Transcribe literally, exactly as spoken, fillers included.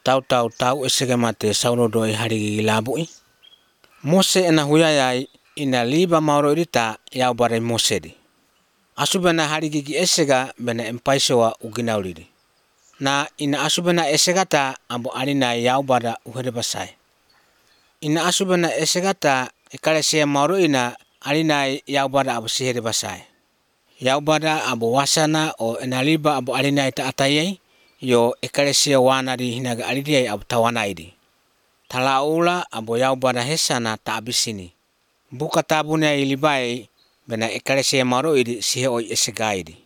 tau tau tau esega mate saunodo e harigi labui. Mose ena huyayai ina liba mauro irita yau bare Mose di. Asubena harigi ki esega bena empaisewa uginaulidi. Na ina asubena esegata ambo alina yau bara uhere basai. Ina asubena esegata ekalesia mauro ina alina yau bara abu sihere basai. Yau bara abu wasana o enaliba abu alina ita atayai yo ekalesia wana di hinaga alidia abu tawana idi. Talaula abu yau bara hesana ta abisini. Buka tabune ilibai bena ekalesia mauro idi sihe oi esegaidi.